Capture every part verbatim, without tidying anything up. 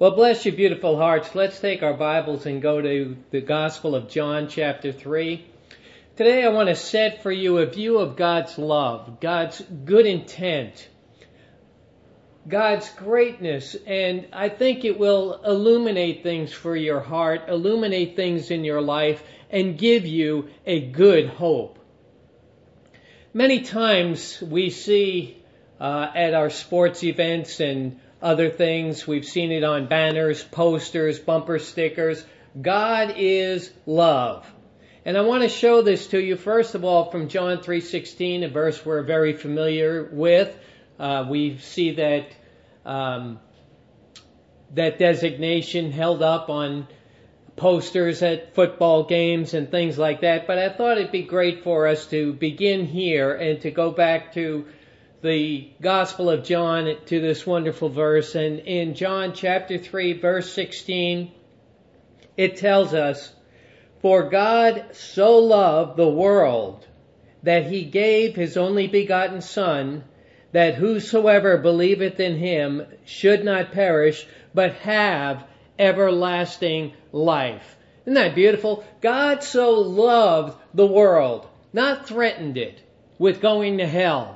Well, bless you, beautiful hearts. Let's take our Bibles and go to the Gospel of John, chapter three. Today I want to set for you a view of God's love, God's good intent, God's greatness, and I think it will illuminate things for your heart, illuminate things in your life, and give you a good hope. Many times we see uh, at our sports events and other things, we've seen it on banners, posters, bumper stickers. God is love. And I want to show this to you, first of all, from John three sixteen, a verse we're very familiar with. Uh, we see that um, that designation held up on posters at football games and things like that. But I thought it'd be great for us to begin here and to go back to the Gospel of John, to this wonderful verse. And in John chapter three, verse sixteen, it tells us, "For God so loved the world that he gave his only begotten Son, that whosoever believeth in him should not perish, but have everlasting life." Isn't that beautiful? God so loved the world, not threatened it with going to hell.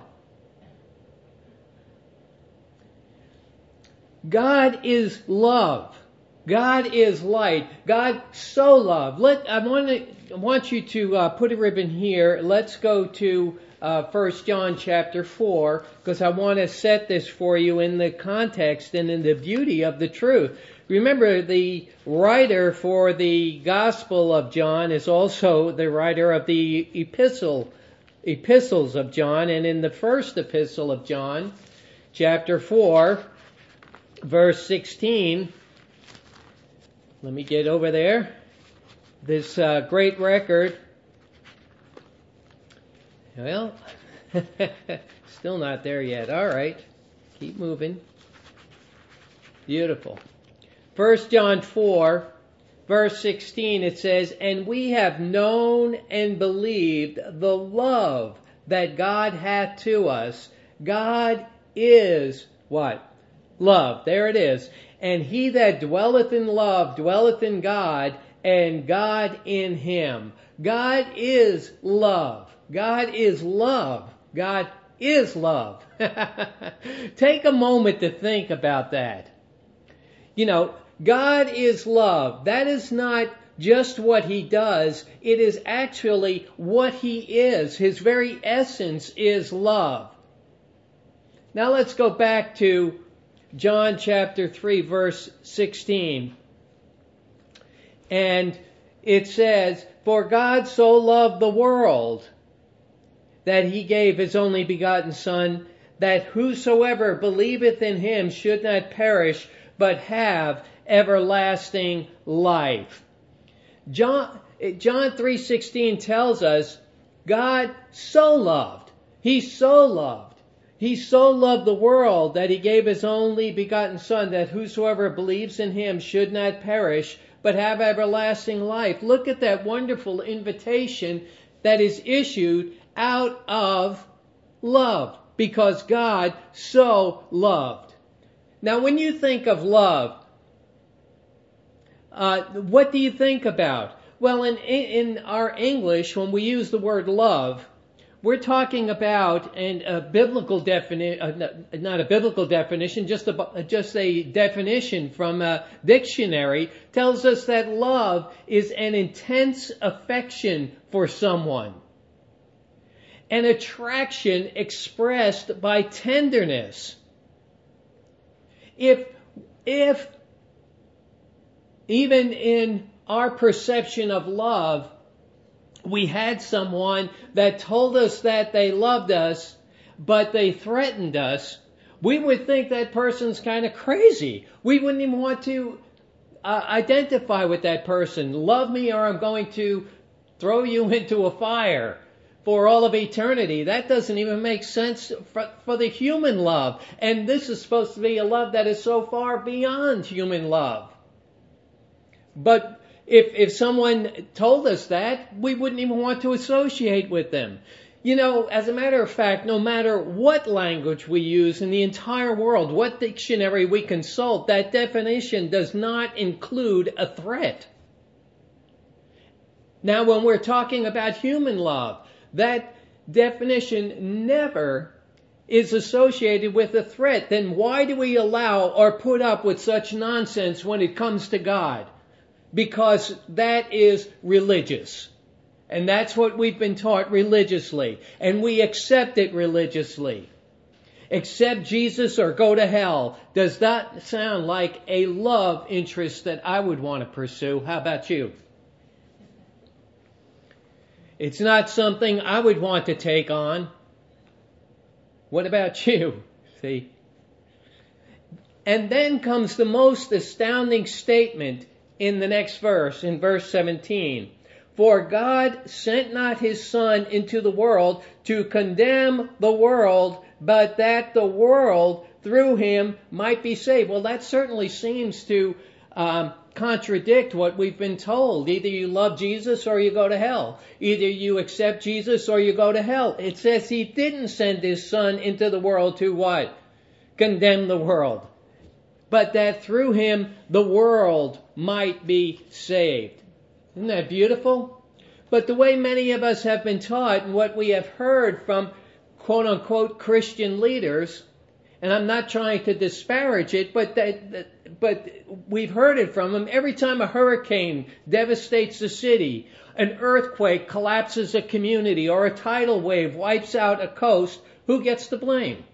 God is love. God is light. God so loved. Let I want to I want you to uh, put a ribbon here. Let's go to uh, First John chapter four, because I want to set this for you in the context and in the beauty of the truth. Remember, the writer for the Gospel of John is also the writer of the epistle epistles of John, and in the first epistle of John, chapter four, verse sixteen. Let me get over there. This uh, great record. Well, still not there yet. All right. Keep moving. Beautiful. First John four, verse sixteen, it says, "And we have known and believed the love that God hath to us. God is" what? Love. There it is. "And he that dwelleth in love dwelleth in God, and God in him." God is love. God is love. God is love. Take a moment to think about that. You know, God is love. That is not just what he does. It is actually what he is. His very essence is love. Now let's go back to John chapter three, verse sixteen. And it says, "For God so loved the world that he gave his only begotten Son, that whosoever believeth in him should not perish, but have everlasting life." John, John three sixteen tells us God so loved. He so loved. He so loved the world that he gave his only begotten Son, that whosoever believes in him should not perish, but have everlasting life. Look at that wonderful invitation that is issued out of love, because God so loved. Now, when you think of love, uh, what do you think about? Well, in, in our English, when we use the word love, we're talking about and a biblical definition, uh, not a biblical definition, just a, just a definition from a dictionary tells us that love is an intense affection for someone, an attraction expressed by tenderness. If, if even in our perception of love, we had someone that told us that they loved us, but they threatened us, we would think that person's kind of crazy. We wouldn't even want to uh, identify with that person. Love me or I'm going to throw you into a fire for all of eternity. That doesn't even make sense for, for the human love. And this is supposed to be a love that is so far beyond human love. But If if someone told us that, we wouldn't even want to associate with them. You know, as a matter of fact, no matter what language we use in the entire world, what dictionary we consult, that definition does not include a threat. Now, when we're talking about human love, that definition never is associated with a threat. Then why do we allow or put up with such nonsense when it comes to God? Because that is religious. And that's what we've been taught religiously. And we accept it religiously. Accept Jesus or go to hell. Does that sound like a love interest that I would want to pursue? How about you? It's not something I would want to take on. What about you? See? And then comes the most astounding statement in the next verse, in verse seventeen. For God sent not his Son into the world to condemn the world, but that the world through him might be saved. Well, that certainly seems to um, contradict what we've been told. Either you love Jesus or you go to hell. Either you accept Jesus or you go to hell. It says he didn't send his Son into the world to what? Condemn the world. But that through him the world might be saved. Isn't that beautiful? But the way many of us have been taught and what we have heard from quote unquote Christian leaders, and I'm not trying to disparage it, but that, that, but we've heard it from them. Every time a hurricane devastates a city, an earthquake collapses a community, or a tidal wave wipes out a coast, who gets the blame?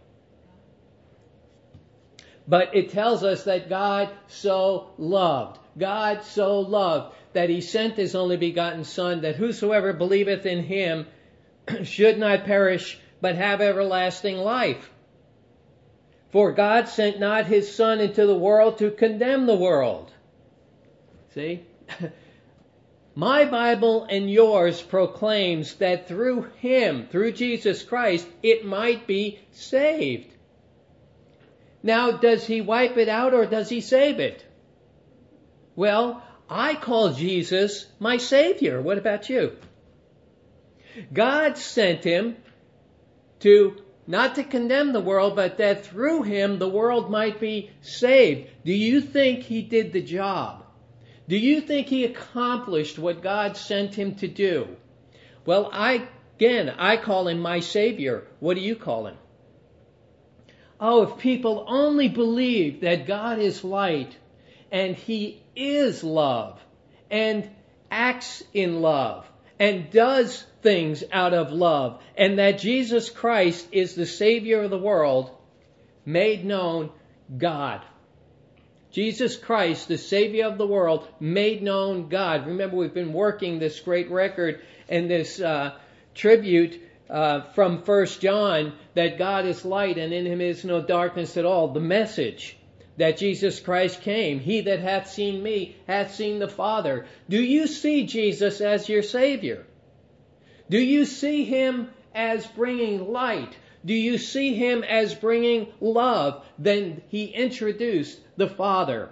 But it tells us that God so loved. God so loved that he sent his only begotten Son, that whosoever believeth in him should not perish, but have everlasting life. For God sent not his Son into the world to condemn the world. See? My Bible and yours proclaims that through him, through Jesus Christ, it might be saved. Now, does he wipe it out or does he save it? Well, I call Jesus my Savior. What about you? God sent him to, not to condemn the world, but that through him the world might be saved. Do you think he did the job? Do you think he accomplished what God sent him to do? Well, I, again, I call him my Savior. What do you call him? Oh, if people only believe that God is light and he is love and acts in love and does things out of love, and that Jesus Christ is the Savior of the world, made known God. Jesus Christ, the Savior of the world, made known God. Remember, we've been working this great record and this uh, tribute uh, from First John, that God is light and in him is no darkness at all. The message that Jesus Christ came. He that hath seen me hath seen the Father. Do you see Jesus as your Savior? Do you see him as bringing light? Do you see him as bringing love? Then he introduced the Father.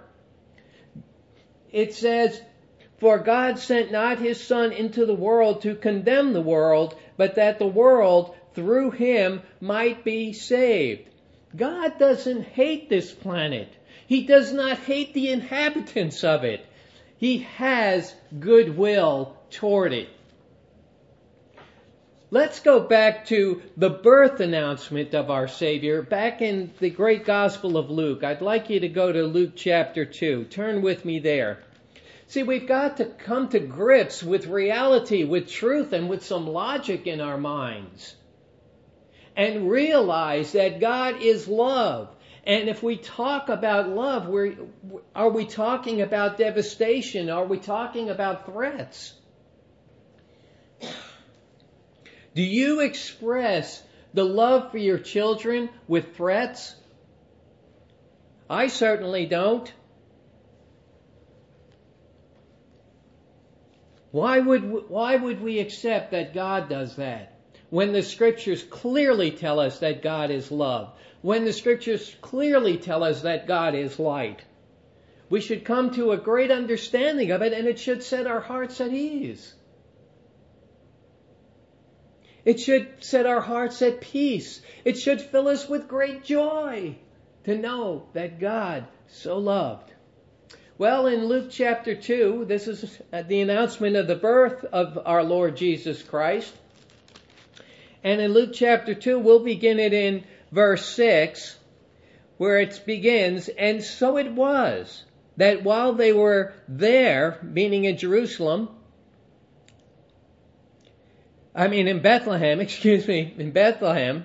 It says, for God sent not his Son into the world to condemn the world, but that the world through him might be saved. God doesn't hate this planet. He does not hate the inhabitants of it. He has goodwill toward it. Let's go back to the birth announcement of our Savior, back in the great Gospel of Luke. I'd like you to go to Luke chapter two. Turn with me there. See, we've got to come to grips with reality, with truth, and with some logic in our minds. And realize that God is love. And if we talk about love, we're, are we talking about devastation? Are we talking about threats? Do you express the love for your children with threats? I certainly don't. Why would, why would we accept that God does that? When the Scriptures clearly tell us that God is love. When the Scriptures clearly tell us that God is light. We should come to a great understanding of it, and it should set our hearts at ease. It should set our hearts at peace. It should fill us with great joy to know that God so loved. Well, in Luke chapter two, this is the announcement of the birth of our Lord Jesus Christ. And in Luke chapter two, we'll begin it in verse six, where it begins, "And so it was that while they were there," meaning in Jerusalem, I mean in Bethlehem, excuse me, in Bethlehem,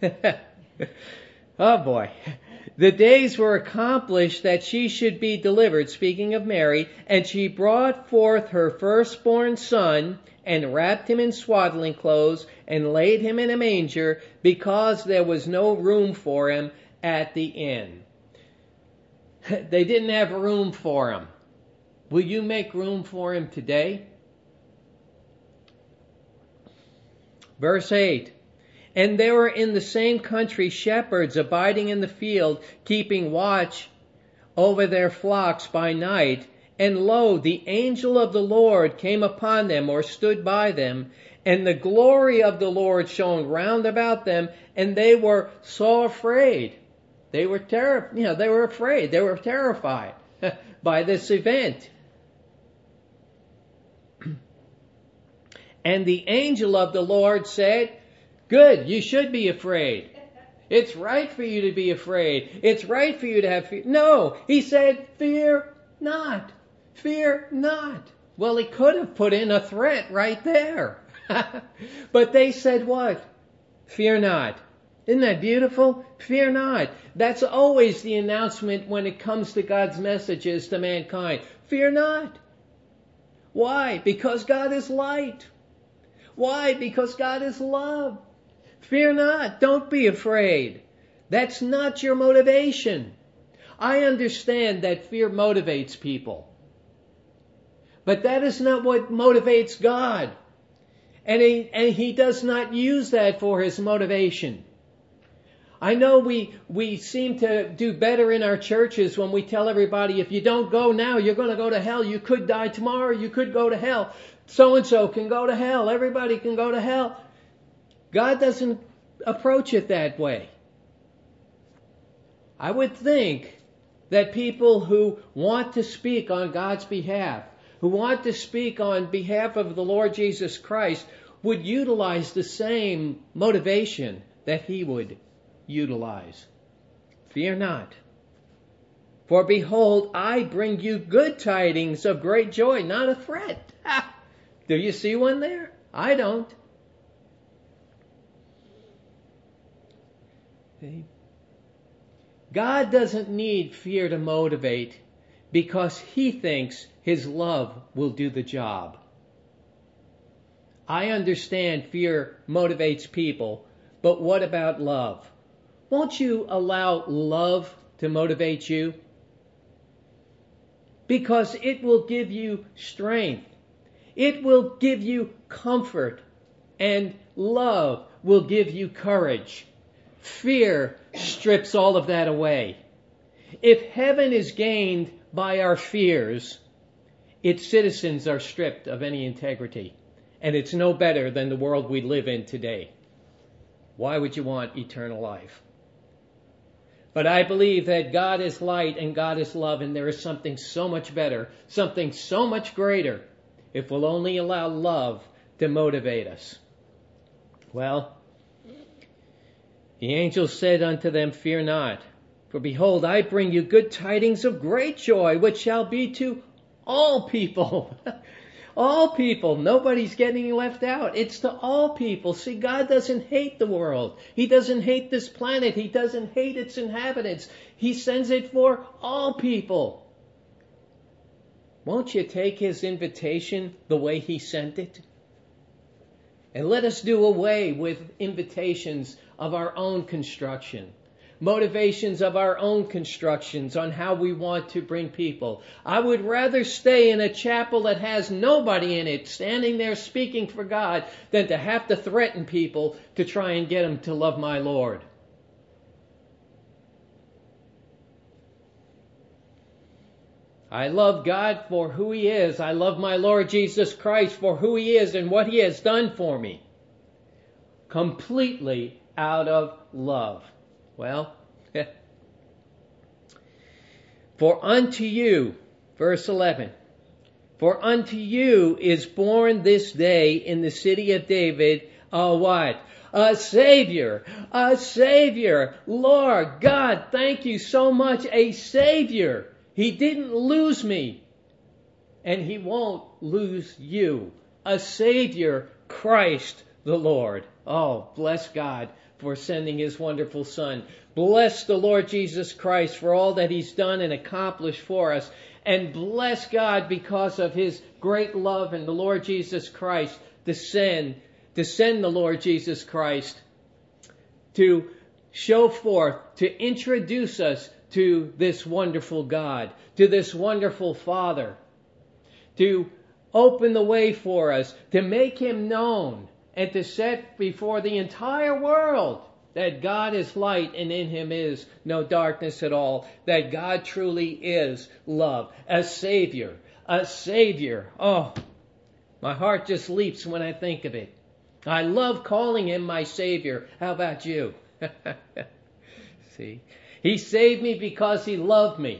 oh boy, "the days were accomplished that she should be delivered," speaking of Mary, "and she brought forth her firstborn son, and wrapped him in swaddling clothes, and laid him in a manger, because there was no room for him at the inn." They didn't have room for him. Will you make room for him today? Verse eight, "And there were in the same country shepherds abiding in the field, keeping watch over their flocks by night. And lo, the angel of the Lord came upon them," or stood by them, "and the glory of the Lord shone round about them, and they were so afraid." They were terri- you know, they were afraid. They were terrified by this event. "And the angel of the Lord said," good, you should be afraid. It's right for you to be afraid. It's right for you to have fear. No, he said, "Fear not. Fear not." Well, he could have put in a threat right there. But they said what? Fear not. Isn't that beautiful? Fear not. That's always the announcement when it comes to God's messages to mankind. Fear not. Why? Because God is light. Why? Because God is love. Fear not. Don't be afraid. That's not your motivation. I understand that fear motivates people. But that is not what motivates God. And he, and he does not use that for his motivation. I know we, we seem to do better in our churches when we tell everybody, if you don't go now, you're going to go to hell. You could die tomorrow. You could go to hell. So-and-so can go to hell. Everybody can go to hell. God doesn't approach it that way. I would think that people who want to speak on God's behalf, who want to speak on behalf of the Lord Jesus Christ, would utilize the same motivation that he would utilize. Fear not. For behold, I bring you good tidings of great joy, not a threat. Ha! Do you see one there? I don't. See? God doesn't need fear to motivate because he thinks his love will do the job. I understand fear motivates people, but what about love? Won't you allow love to motivate you? Because it will give you strength. It will give you comfort. And love will give you courage. Fear strips all of that away. If heaven is gained by our fears, its citizens are stripped of any integrity. And it's no better than the world we live in today. Why would you want eternal life? But I believe that God is light and God is love, and there is something so much better, something so much greater, if we'll only allow love to motivate us. Well, the angel said unto them, Fear not, for behold, I bring you good tidings of great joy, which shall be to all people. All people. Nobody's getting left out. It's to all people. See, God doesn't hate the world. He doesn't hate this planet. He doesn't hate its inhabitants. He sends it for all people. Won't you take his invitation the way he sent it? And let us do away with invitations of our own construction. Motivations of our own constructions on how we want to bring people. I would rather stay in a chapel that has nobody in it standing there speaking for God than to have to threaten people to try and get them to love my Lord. I love God for who he is. I love my Lord Jesus Christ for who he is and what he has done for me. completely out of love. Well, for unto you, verse eleven, for unto you is born this day in the city of David a what? A Savior, a Savior. Lord God, thank you so much, a Savior. He didn't lose me, and He won't lose you. A Savior, Christ the Lord. Oh, bless God for sending His wonderful Son. Bless the Lord Jesus Christ for all that He's done and accomplished for us. And bless God because of His great love and the Lord Jesus Christ to send, to send the Lord Jesus Christ to show forth, to introduce us to this wonderful God, to this wonderful Father, to open the way for us, to make Him known, and to set before the entire world that God is light and in Him is no darkness at all, that God truly is love, a Savior, a Savior. Oh, my heart just leaps when I think of it. I love calling Him my Savior. How about you? See, He saved me because He loved me.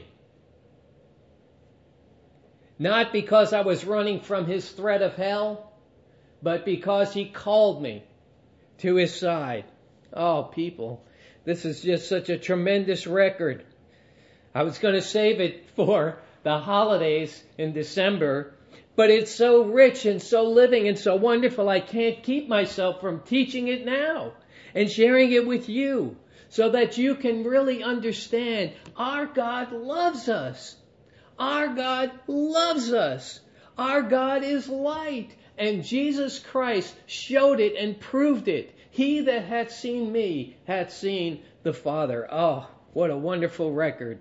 Not because I was running from His threat of hell, but because He called me to His side. Oh, people, this is just such a tremendous record. I was going to save it for the holidays in December, but it's so rich and so living and so wonderful, I can't keep myself from teaching it now and sharing it with you so that you can really understand our God loves us. Our God loves us. Our God is light. And Jesus Christ showed it and proved it. He that hath seen me hath seen the Father. Oh, what a wonderful record.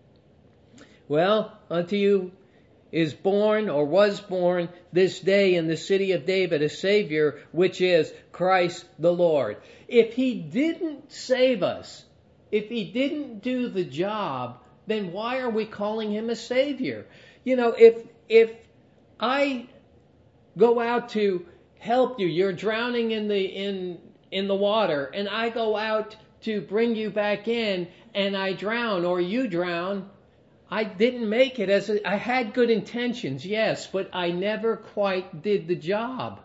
Well, unto you is born or was born this day in the city of David a Savior, which is Christ the Lord. If He didn't save us, if He didn't do the job, then why are we calling Him a Savior? You know, if if I go out to help you, you're drowning in the in in the water, and I go out to bring you back in, and I drown or you drown, I didn't make it as a, I had good intentions, yes, but I never quite did the job.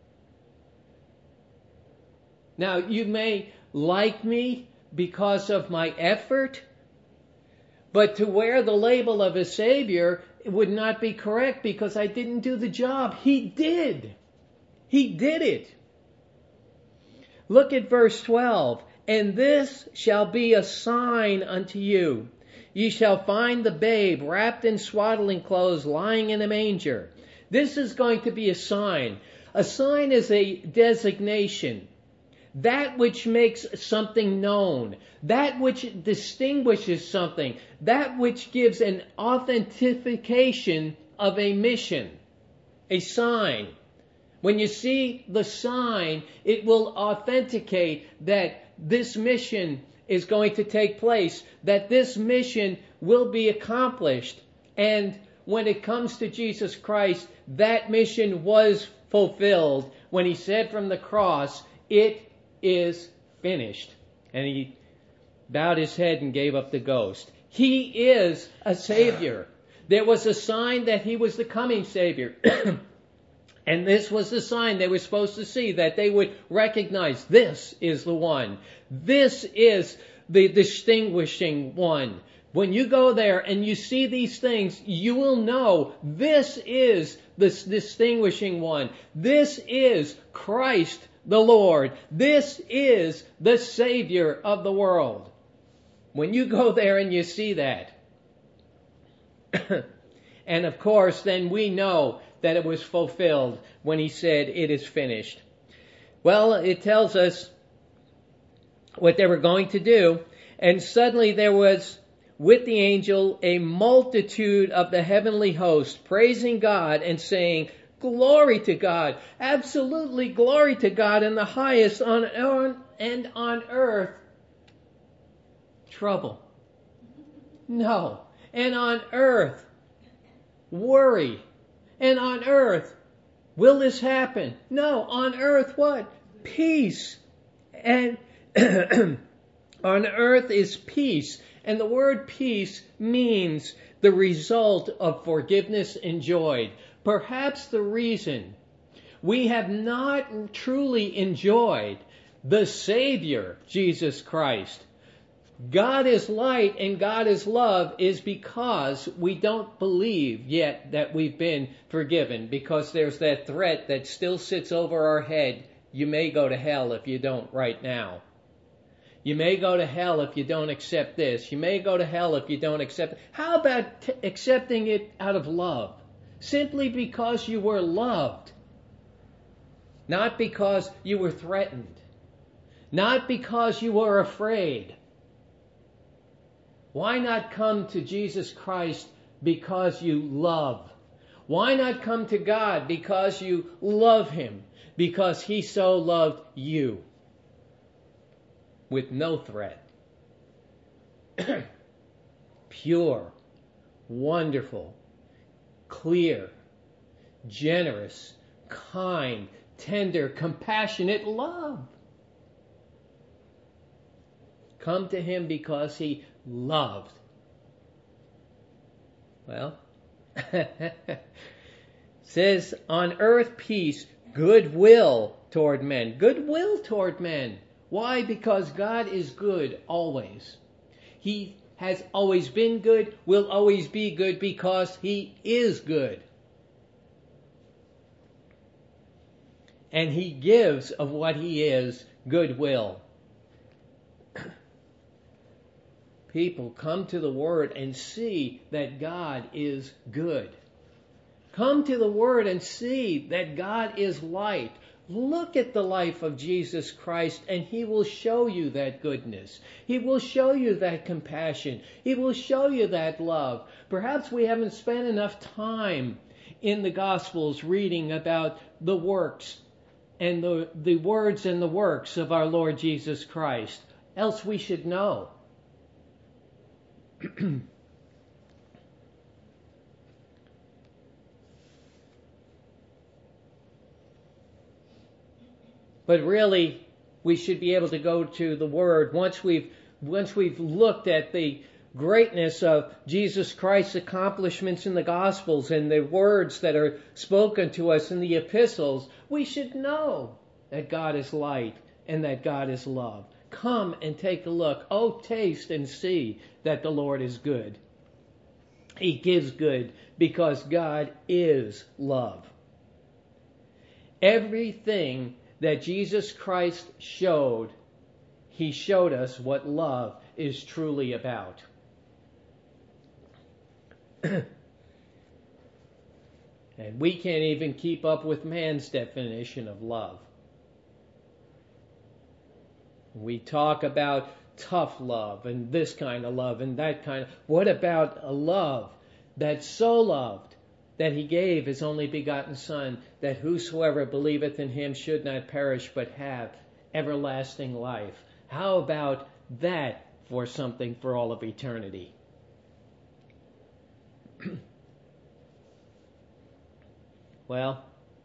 Now, you may like me because of my effort, but to wear the label of a Savior would not be correct because I didn't do the job. He did. He did it. Look at verse twelve. And this shall be a sign unto you. Ye shall find the babe wrapped in swaddling clothes, lying in a manger. This is going to be a sign. A sign is a designation. That which makes something known. That which distinguishes something. That which gives an authentication of a mission. A sign. When you see the sign, it will authenticate that this mission is going to take place, that this mission will be accomplished. And when it comes to Jesus Christ, that mission was fulfilled when He said from the cross, it is finished. And He bowed His head and gave up the ghost. He is a Savior. There was a sign that He was the coming Savior. And this was the sign they were supposed to see, that they would recognize this is the one. This is the distinguishing one. When you go there and you see these things, you will know this is the distinguishing one. This is Christ the Lord. This is the Savior of the world. When you go there and you see that, and of course, then we know that it was fulfilled when He said, it is finished. Well, it tells us what they were going to do. And suddenly there was with the angel a multitude of the heavenly host, praising God and saying, glory to God, absolutely glory to God in the highest, on, on and on earth, trouble. No. And on earth, worry. And on earth, will this happen? No. On earth, what? Peace. And on earth is peace. And the word peace means the result of forgiveness enjoyed. Perhaps the reason we have not truly enjoyed the Savior, Jesus Christ. God is light and God is love is because we don't believe yet that we've been forgiven, because there's that threat that still sits over our head. You may go to hell if you don't right now. You may go to hell if you don't accept this. You may go to hell if you don't accept it. How about t- accepting it out of love? Simply because you were loved. Not because you were threatened. Not because you were afraid. Why not come to Jesus Christ because you love? Why not come to God because you love Him? Because He so loved you. With no threat. Pure, wonderful, clear, generous, kind, tender, compassionate love. Come to Him because He loved. Well, says on earth peace, goodwill toward men. Goodwill toward men. Why? Because God is good always. He has always been good, will always be good because He is good. And He gives of what He is goodwill. People, come to the Word and see that God is good. Come to the Word and see that God is light. Look at the life of Jesus Christ and He will show you that goodness. He will show you that compassion. He will show you that love. Perhaps we haven't spent enough time in the Gospels reading about the works and the, the words and the works of our Lord Jesus Christ. Else we should know. But really, we should be able to go to the Word once we've once we've looked at the greatness of Jesus Christ's accomplishments in the Gospels and the words that are spoken to us in the epistles. We should know that God is light and that God is love. Come and take a look. Oh, taste and see that the Lord is good. He gives good because God is love. Everything that Jesus Christ showed, He showed us what love is truly about. And we can't even keep up with man's definition of love. We talk about tough love and this kind of love and that kind of... What about a love that's so loved that He gave His only begotten Son, that whosoever believeth in Him should not perish but have everlasting life? How about that for something for all of eternity? Well,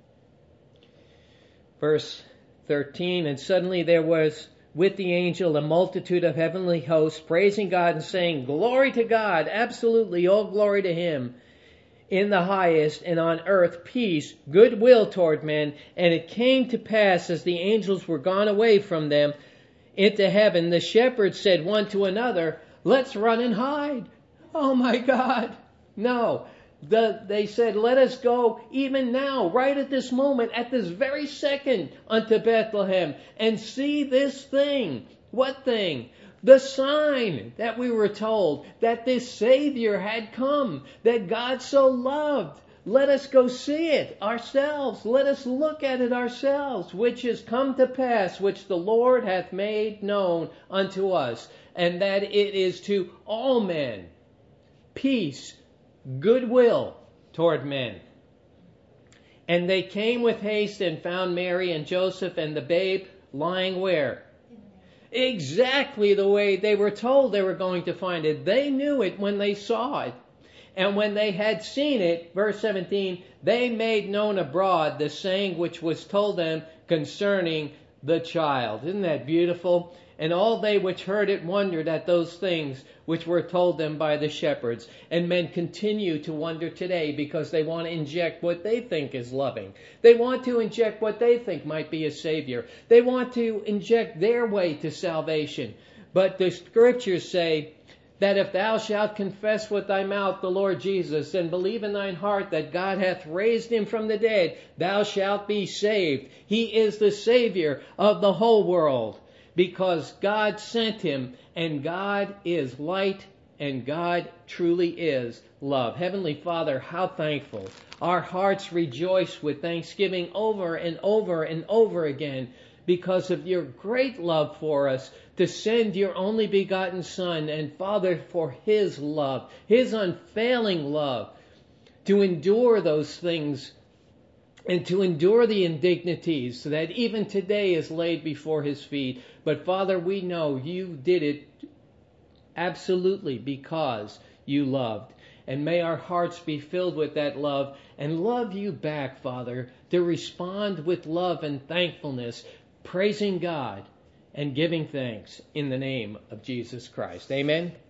verse thirteen, and suddenly there was with the angel a multitude of heavenly hosts, praising God and saying, Glory to God, absolutely all glory to Him in the highest, and on earth peace, goodwill toward men. And it came to pass, as the angels were gone away from them into heaven, the shepherds said one to another, Let's run and hide. Oh my God. No. The, they said, let us go even now, right at this moment, at this very second, unto Bethlehem, and see this thing. What thing? The sign that we were told, that this Savior had come, that God so loved. Let us go see it ourselves. Let us look at it ourselves, which is come to pass, which the Lord hath made known unto us, and that it is to all men peace, goodwill toward men. And they came with haste and found Mary and Joseph and the babe lying where? Exactly the way they were told they were going to find it. They knew it when they saw it. And when they had seen it, verse seventeen, they made known abroad the saying which was told them concerning the child. Isn't that beautiful? And all they which heard it wondered at those things which were told them by the shepherds. And men continue to wonder today because they want to inject what they think is loving. They want to inject what they think might be a savior. They want to inject their way to salvation. But the scriptures say that if thou shalt confess with thy mouth the Lord Jesus and believe in thine heart that God hath raised him from the dead, thou shalt be saved. He is the Savior of the whole world because God sent him, and God is light, and God truly is love. Heavenly Father, how thankful. Our hearts rejoice with thanksgiving over and over and over again because of your great love for us, to send your only begotten Son, and Father, for his love, his unfailing love, to endure those things and to endure the indignities that even today is laid before his feet. But Father, we know you did it absolutely because you loved. And may our hearts be filled with that love and love you back, Father, to respond with love and thankfulness, praising God and giving thanks in the name of Jesus Christ. Amen.